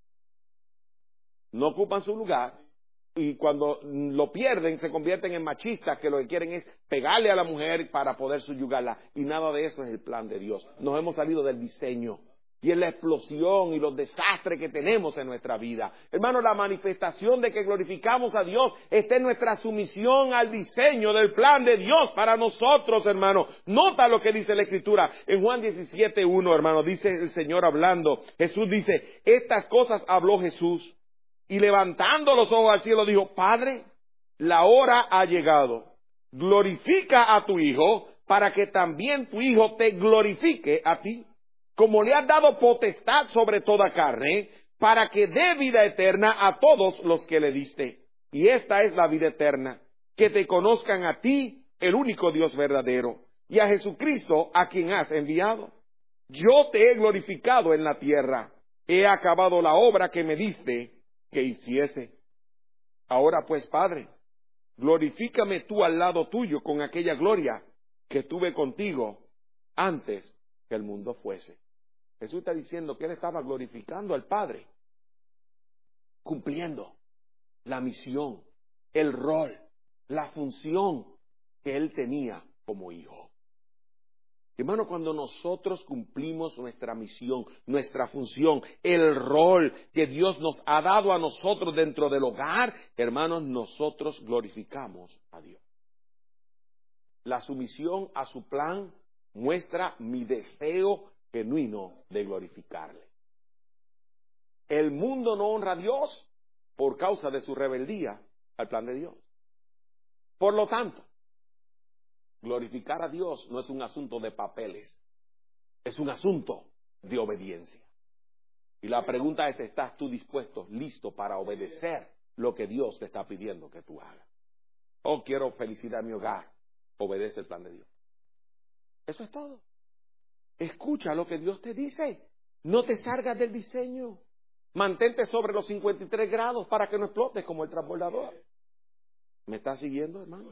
no ocupan su lugar, y cuando lo pierden se convierten en machistas que lo que quieren es pegarle a la mujer para poder subyugarla, y nada de eso es el plan de Dios. Nos hemos salido del diseño y es la explosión y los desastres que tenemos en nuestra vida. Hermano, la manifestación de que glorificamos a Dios está en nuestra sumisión al diseño del plan de Dios para nosotros, hermano. Nota lo que dice la Escritura en Juan diecisiete uno, hermano. Dice el Señor hablando, Jesús dice, estas cosas habló Jesús. Y levantando los ojos al cielo dijo, Padre, la hora ha llegado. Glorifica a tu Hijo para que también tu Hijo te glorifique a ti. Como le has dado potestad sobre toda carne, para que dé vida eterna a todos los que le diste. Y esta es la vida eterna, que te conozcan a ti, el único Dios verdadero, y a Jesucristo a quien has enviado. Yo te he glorificado en la tierra. He acabado la obra que me diste que hiciese. Ahora pues, Padre, glorifícame tú al lado tuyo con aquella gloria que tuve contigo antes que el mundo fuese. Jesús está diciendo que él estaba glorificando al Padre, cumpliendo la misión, el rol, la función que él tenía como hijo. Hermano, cuando nosotros cumplimos nuestra misión, nuestra función, el rol que Dios nos ha dado a nosotros dentro del hogar, hermanos, nosotros glorificamos a Dios. La sumisión a su plan muestra mi deseo genuino de glorificarle. El mundo no honra a Dios por causa de su rebeldía al plan de Dios. Por lo tanto, glorificar a Dios no es un asunto de papeles, es un asunto de obediencia. Y la pregunta es, ¿estás tú dispuesto, listo para obedecer lo que Dios te está pidiendo que tú hagas? Oh, quiero felicidad en mi hogar, obedece el plan de Dios. Eso es todo. Escucha lo que Dios te dice, no te salgas del diseño. Mantente sobre los cincuenta y tres grados para que no explotes como el transbordador. ¿Me estás siguiendo, hermano?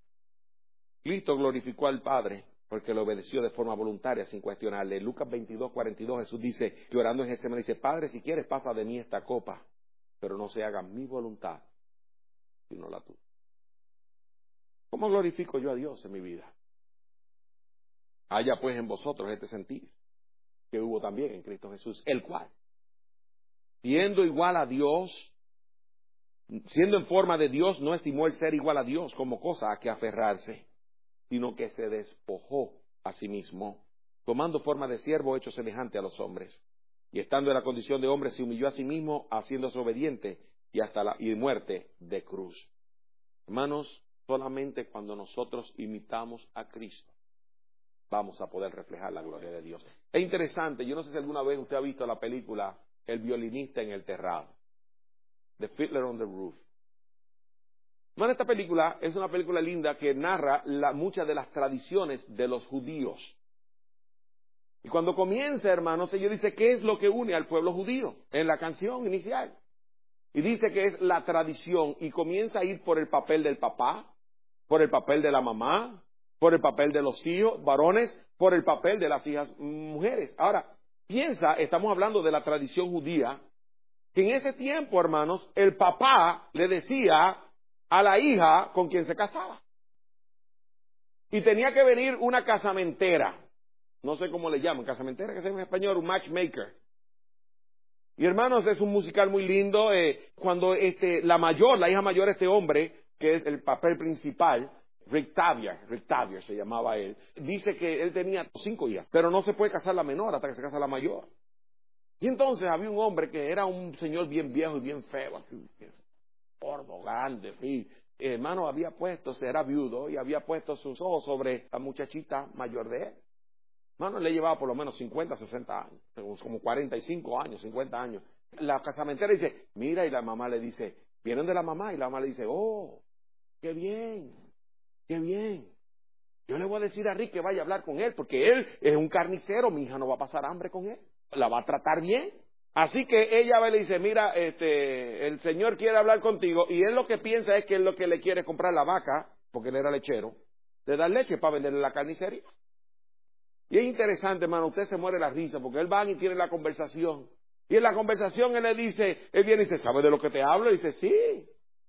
Cristo glorificó al Padre porque le obedeció de forma voluntaria sin cuestionarle. En Lucas veintidós, cuarenta y dos Jesús dice, que orando en Getsemaní dice, Padre, si quieres pasa de mí esta copa, pero no se haga mi voluntad, sino la tuya. ¿Cómo glorifico yo a Dios en mi vida? Haya pues en vosotros este sentir que hubo también en Cristo Jesús, el cual, siendo igual a Dios, siendo en forma de Dios, no estimó el ser igual a Dios como cosa a que aferrarse, sino que se despojó a sí mismo, tomando forma de siervo hecho semejante a los hombres. Y estando en la condición de hombre, se humilló a sí mismo, haciéndose obediente y hasta la y muerte de cruz. Hermanos, solamente cuando nosotros imitamos a Cristo, vamos a poder reflejar la gloria de Dios. Es interesante, yo no sé si alguna vez usted ha visto la película El violinista en el terrado, The Fiddler on the Roof. Bueno, esta película es una película linda que narra la, muchas de las tradiciones de los judíos. Y cuando comienza, hermanos, ellos dice qué es lo que une al pueblo judío en la canción inicial. Y dice que es la tradición y comienza a ir por el papel del papá, por el papel de la mamá, por el papel de los hijos varones, por el papel de las hijas mujeres. Ahora, piensa, estamos hablando de la tradición judía, que en ese tiempo, hermanos, el papá le decía a la hija con quien se casaba. Y tenía que venir una casamentera. No sé cómo le llaman, casamentera, que se llama en español, un matchmaker. Y hermanos, es un musical muy lindo. Eh, cuando este, la mayor, la hija mayor de este hombre, que es el papel principal, Rick Tavier, Rick Tavier se llamaba él, dice que él tenía cinco hijas, pero no se puede casar la menor hasta que se casa la mayor. Y entonces había un hombre que era un señor bien viejo y bien feo, así, gordo, grande, y hermano había puesto, era viudo, y había puesto sus ojos sobre la muchachita mayor de él. Hermano, le llevaba por lo menos cincuenta, sesenta años, como cuarenta y cinco años, cincuenta años. La casamentera dice, mira, y la mamá le dice, vienen de la mamá, y la mamá le dice, oh, qué bien, qué bien. Yo le voy a decir a Rick que vaya a hablar con él, porque él es un carnicero, mi hija no va a pasar hambre con él, la va a tratar bien. Así que ella va y le dice, mira, este, el señor quiere hablar contigo, y él lo que piensa es que él lo que le quiere es comprar la vaca, porque él era lechero, le da leche para venderle la carnicería. Y es interesante, hermano, usted se muere la risa, porque él va y tiene la conversación. Y en la conversación él le dice, él viene y dice, ¿sabe de lo que te hablo? Y dice, sí.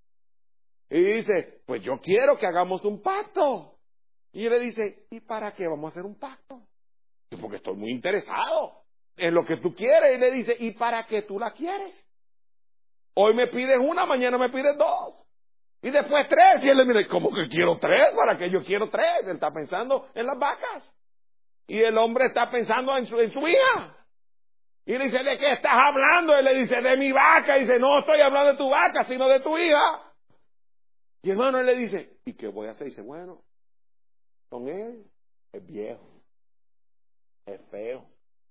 Y dice, pues yo quiero que hagamos un pacto. Y él le dice, ¿y para qué vamos a hacer un pacto? Porque estoy muy interesado en lo que tú quieres. Y le dice, ¿y para qué tú la quieres? Hoy me pides una, mañana me pides dos. Y después tres. Y él le dice, ¿cómo que quiero tres? ¿Para qué yo quiero tres? Él está pensando en las vacas. Y el hombre está pensando en su, en su hija. Y le dice, ¿de qué estás hablando? Él le dice, de mi vaca. Y dice, no estoy hablando de tu vaca, sino de tu hija. Y hermano, él le dice, ¿y qué voy a hacer? Y dice, bueno, con él es viejo, es feo,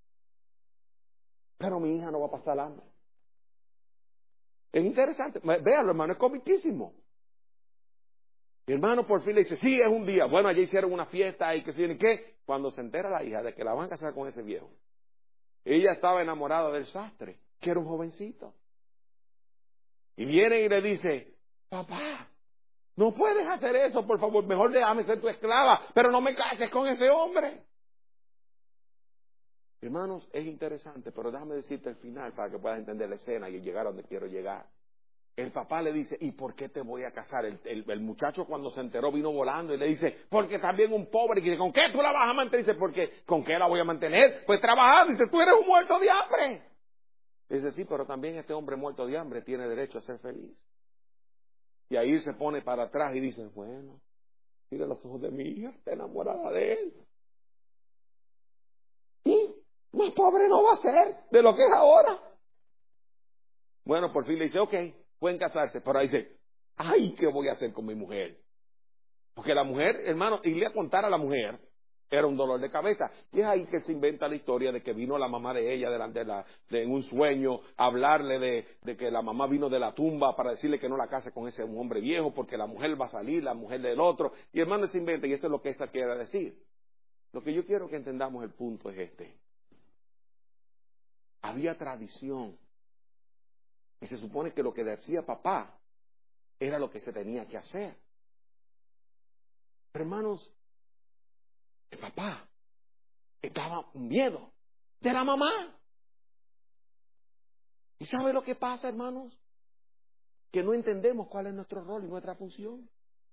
pero mi hija no va a pasar hambre. Es interesante. Véanlo, hermano, es comiquísimo. Mi hermano por fin le dice, sí, es un día. Bueno, allí hicieron una fiesta y que sí, ni qué. Cuando se entera la hija de que la van a casar con ese viejo, ella estaba enamorada del sastre, que era un jovencito. Y viene y le dice, papá, no puedes hacer eso, por favor, mejor déjame ser tu esclava, pero no me cases con ese hombre. Hermanos, es interesante, pero déjame decirte el final para que puedas entender la escena y llegar a donde quiero llegar. El papá le dice, ¿y por qué te voy a casar? El, el, el muchacho cuando se enteró vino volando y le dice, porque también un pobre. Y dice, ¿con qué tú la vas a mantener? Dice, porque ¿con qué la voy a mantener? Pues trabajando. Dice, tú eres un muerto de hambre. Dice, sí, pero también este hombre muerto de hambre tiene derecho a ser feliz. Y ahí se pone para atrás y dice, bueno, mira los ojos de mi hija, está enamorada de él. Y más pobre no va a ser de lo que es ahora. Bueno, por fin le dice, ok, pueden casarse. Pero ahí dice, ay, ¿qué voy a hacer con mi mujer? Porque la mujer, hermano, irle a contar a la mujer era un dolor de cabeza. Y es ahí que se inventa la historia de que vino la mamá de ella delante de la, de, en un sueño a hablarle de, de que la mamá vino de la tumba para decirle que no la case con ese hombre viejo porque la mujer va a salir, la mujer del otro. Y hermano, se inventa y eso es lo que esa quiere decir. Lo que yo quiero que entendamos el punto es este. Había tradición. Y se supone que lo que decía papá era lo que se tenía que hacer. Pero hermanos, el papá estaba con miedo de la mamá. ¿Y sabe lo que pasa, hermanos? Que no entendemos cuál es nuestro rol y nuestra función.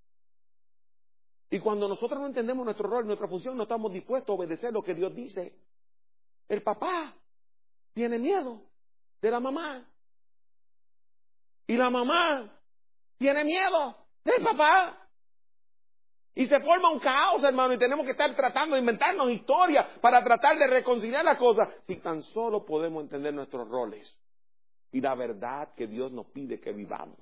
Y cuando nosotros no entendemos nuestro rol y nuestra función, no estamos dispuestos a obedecer lo que Dios dice. El papá tiene miedo de la mamá. Y la mamá tiene miedo del papá. Y se forma un caos, hermano, y tenemos que estar tratando de inventarnos historias para tratar de reconciliar las cosas. Si tan solo podemos entender nuestros roles y la verdad que Dios nos pide que vivamos,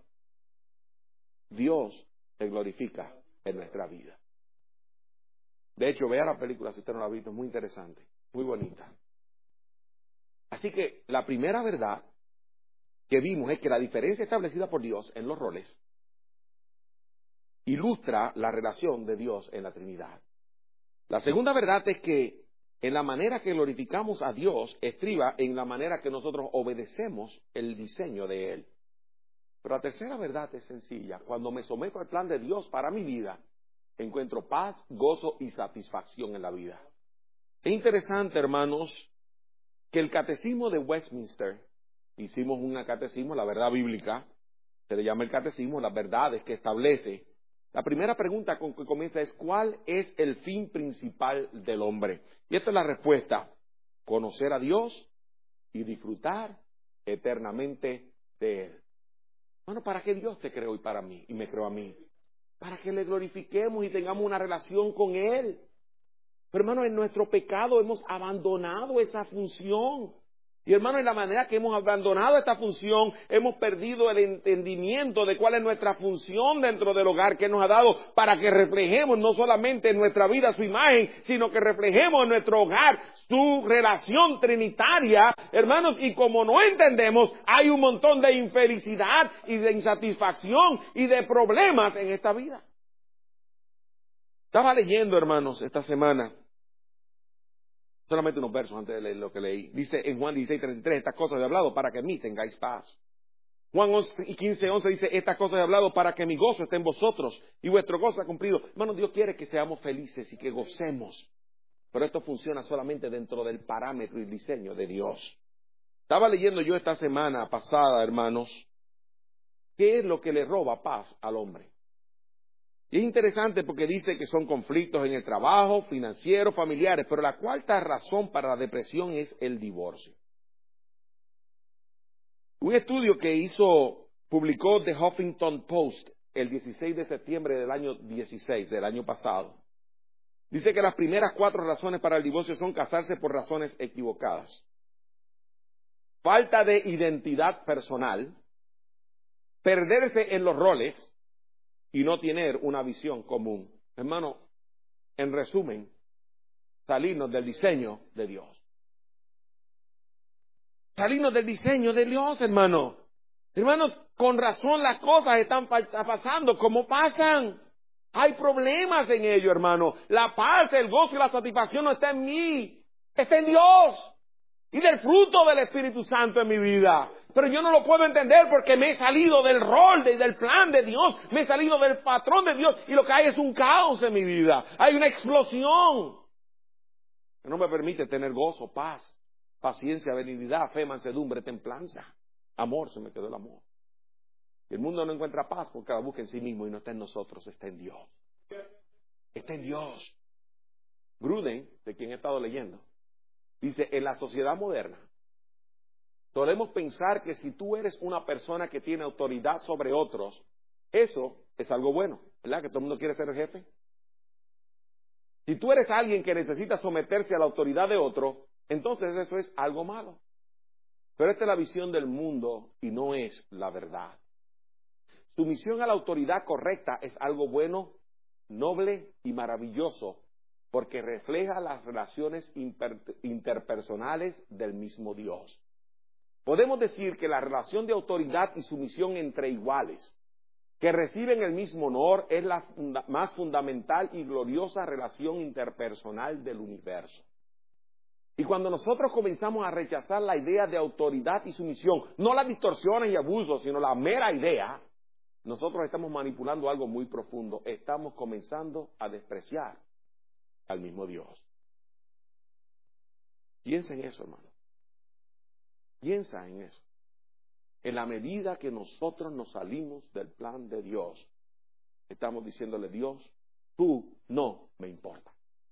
Dios se glorifica en nuestra vida. De hecho, vea la película, si usted no la ha visto, es muy interesante, muy bonita. Así que la primera verdad que vimos es que la diferencia establecida por Dios en los roles ilustra la relación de Dios en la Trinidad. La segunda verdad es que en la manera que glorificamos a Dios estriba en la manera que nosotros obedecemos el diseño de Él. Pero la tercera verdad es sencilla. Cuando me someto al plan de Dios para mi vida, encuentro paz, gozo y satisfacción en la vida. Es interesante, hermanos, que el catecismo de Westminster, hicimos un catecismo, la verdad bíblica, se le llama el catecismo, las verdades que establece. La primera pregunta con que comienza es, ¿cuál es el fin principal del hombre? Y esta es la respuesta: conocer a Dios y disfrutar eternamente de Él. Bueno, ¿para qué Dios te creó y para mí, y me creó a mí? Para que le glorifiquemos y tengamos una relación con Él. Pero hermano, en nuestro pecado hemos abandonado esa función. Y hermano, en la manera que hemos abandonado esta función, hemos perdido el entendimiento de cuál es nuestra función dentro del hogar que nos ha dado para que reflejemos no solamente en nuestra vida su imagen, sino que reflejemos en nuestro hogar su relación trinitaria, hermanos, y como no entendemos, hay un montón de infelicidad y de insatisfacción y de problemas en esta vida. Estaba leyendo, hermanos, esta semana, solamente unos versos antes de leer lo que leí. Dice en Juan dieciséis, treinta y tres, estas cosas he hablado para que en mí tengáis paz. Juan quince, once dice, estas cosas he hablado para que mi gozo esté en vosotros y vuestro gozo ha cumplido. Hermano, Dios quiere que seamos felices y que gocemos. Pero esto funciona solamente dentro del parámetro y diseño de Dios. Estaba leyendo yo esta semana pasada, hermanos, qué es lo que le roba paz al hombre. Y es interesante porque dice que son conflictos en el trabajo, financieros, familiares, pero la cuarta razón para la depresión es el divorcio. Un estudio que hizo, publicó The Huffington Post el dieciséis de septiembre del año dieciséis, del año pasado, dice que las primeras cuatro razones para el divorcio son casarse por razones equivocadas, falta de identidad personal, perderse en los roles, y no tener una visión común. Hermano, en resumen, salirnos del diseño de Dios. Salirnos del diseño de Dios, hermano. Hermanos, con razón las cosas están pasando como pasan. Hay problemas en ello, hermano. La paz, el gozo y la satisfacción no está en mí, está en Dios. Y del fruto del Espíritu Santo en mi vida. Pero yo no lo puedo entender porque me he salido del rol, de, del plan de Dios. Me he salido del patrón de Dios. Y lo que hay es un caos en mi vida. Hay una explosión. Que no me permite tener gozo, paz, paciencia, benignidad, fe, mansedumbre, templanza. Amor, se me quedó el amor. Y el mundo no encuentra paz porque la busca en sí mismo y no está en nosotros, está en Dios. Está en Dios. Gruden, de quien he estado leyendo, dice, en la sociedad moderna, solemos pensar que si tú eres una persona que tiene autoridad sobre otros, eso es algo bueno, ¿verdad? Que todo el mundo quiere ser el jefe. Si tú eres alguien que necesita someterse a la autoridad de otro, entonces eso es algo malo. Pero esta es la visión del mundo y no es la verdad. Sumisión a la autoridad correcta es algo bueno, noble y maravilloso, porque refleja las relaciones interpersonales del mismo Dios. Podemos decir que la relación de autoridad y sumisión entre iguales, que reciben el mismo honor, es la funda- más fundamental y gloriosa relación interpersonal del universo. Y cuando nosotros comenzamos a rechazar la idea de autoridad y sumisión, no las distorsiones y abusos, sino la mera idea, nosotros estamos manipulando algo muy profundo. Estamos comenzando a despreciar al mismo Dios. Piensa en eso, hermano. Piensa en eso. En la medida que nosotros nos salimos del plan de Dios, estamos diciéndole, Dios, tú no me importa.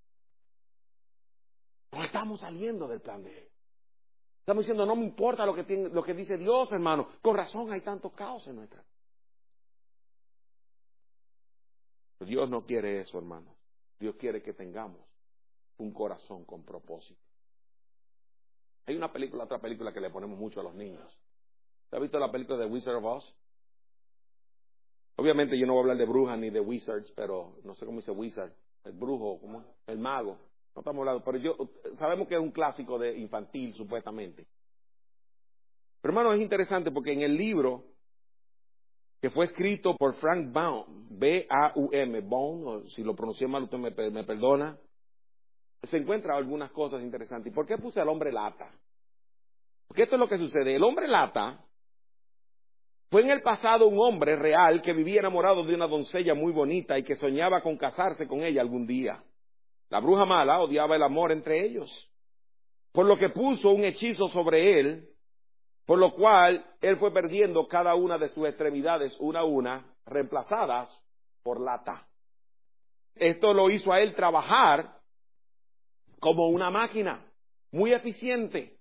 No estamos saliendo del plan de Él. Estamos diciendo, no me importa lo que, tiene, lo que dice Dios, hermano. Con razón hay tanto caos en nuestra vida. Dios no quiere eso, hermano. Dios quiere que tengamos un corazón con propósito. Hay una película, otra película que le ponemos mucho a los niños. ¿Te has visto la película de Wizard of Oz? Obviamente yo no voy a hablar de brujas ni de wizards, pero no sé cómo dice wizard, el brujo, ¿cómo? El mago. No estamos hablando, pero yo sabemos que es un clásico de infantil, supuestamente. Pero hermano, es interesante porque en el libro que fue escrito por Frank Baum, B A U M, Baum, o si lo pronuncié mal usted me, me perdona, se encuentran algunas cosas interesantes. ¿Y por qué puse al hombre lata? Porque esto es lo que sucede. El hombre lata fue en el pasado un hombre real que vivía enamorado de una doncella muy bonita y que soñaba con casarse con ella algún día. La bruja mala odiaba el amor entre ellos, por lo que puso un hechizo sobre él, por lo cual él fue perdiendo cada una de sus extremidades una a una, reemplazadas por lata. Esto lo hizo a él trabajar como una máquina, muy eficiente.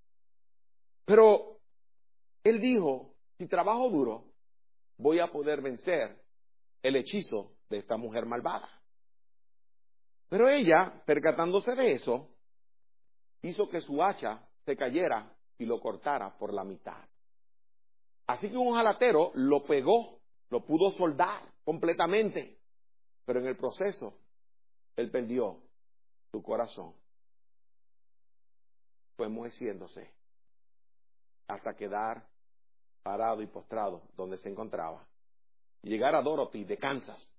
Pero él dijo, si trabajo duro, voy a poder vencer el hechizo de esta mujer malvada. Pero ella, percatándose de eso, hizo que su hacha se cayera y lo cortara por la mitad. Así que un jalatero lo pegó, lo pudo soldar completamente, pero en el proceso él perdió su corazón. Fue enmoheciéndose hasta quedar parado y postrado donde se encontraba. Y llegar a Dorothy de Kansas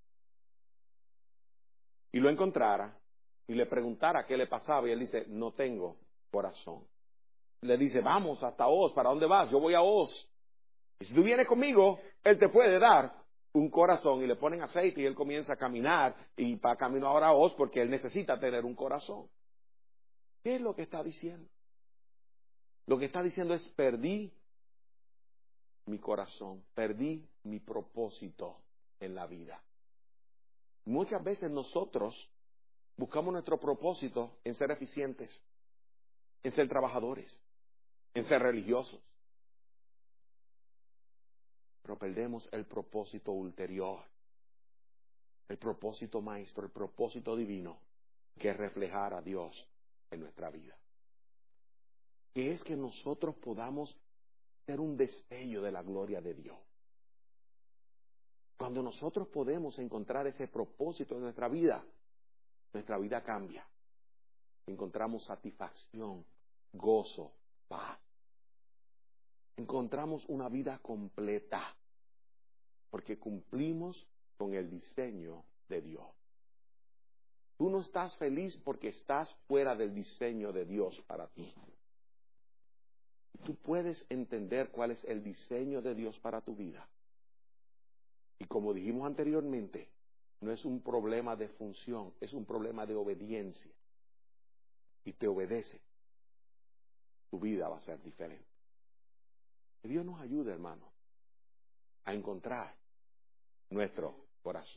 y lo encontrara y le preguntara qué le pasaba y él dice, no tengo corazón. Le dice, vamos hasta Oz, ¿para dónde vas? Yo voy a Oz. Y si tú vienes conmigo, él te puede dar un corazón y le ponen aceite y él comienza a caminar y para camino ahora a Oz porque él necesita tener un corazón. ¿Qué es lo que está diciendo? Lo que está diciendo es perdí mi corazón, perdí mi propósito en la vida. Muchas veces nosotros buscamos nuestro propósito en ser eficientes, en ser trabajadores, en ser religiosos. Pero perdemos el propósito ulterior, el propósito maestro, el propósito divino, que es reflejar a Dios en nuestra vida. Que es que nosotros podamos ser un destello de la gloria de Dios. Cuando nosotros podemos encontrar ese propósito en nuestra vida, nuestra vida cambia. Encontramos satisfacción, gozo, paz. Encontramos una vida completa, porque cumplimos con el diseño de Dios. Tú no estás feliz porque estás fuera del diseño de Dios para ti. Tú puedes entender cuál es el diseño de Dios para tu vida. Y como dijimos anteriormente, no es un problema de función, es un problema de obediencia. Y te obedeces, tu vida va a ser diferente. Que Dios nos ayude, hermano, a encontrar nuestro corazón.